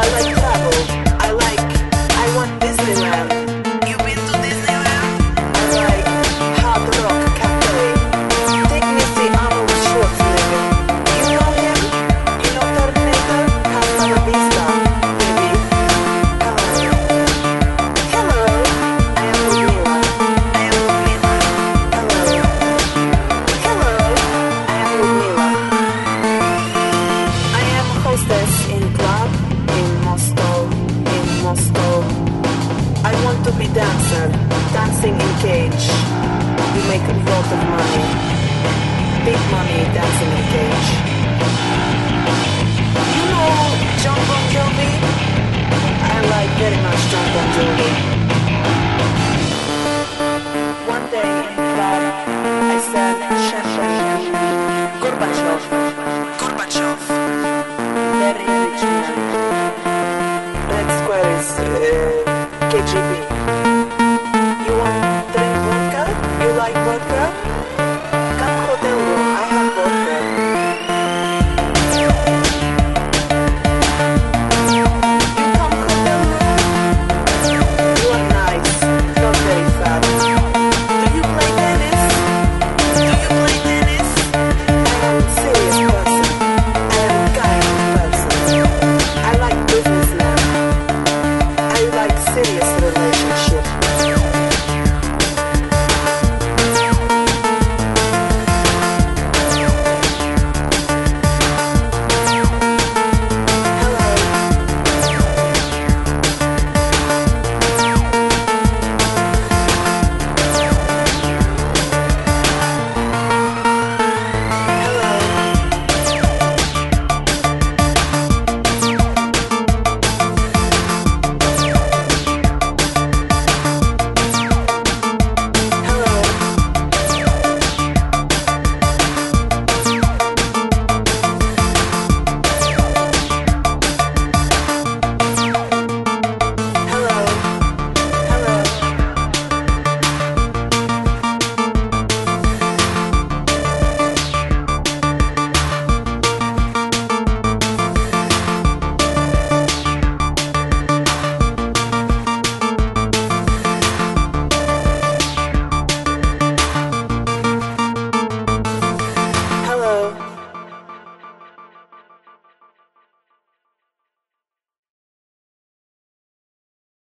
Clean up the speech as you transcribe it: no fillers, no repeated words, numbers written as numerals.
like travel. I want Disneyland. You've been to Disneyland? I like Hard Rock Cafe. Take me see Arnold Schwarzenegger. You know him? You know Terminator? Hasta la vista, baby. Hello. I am Ludmila. Hello. I am Ludmila. I am hostess in club in Moscow. I want to be dancer, dancing in cage. You make a lot of money, big money dancing in cage.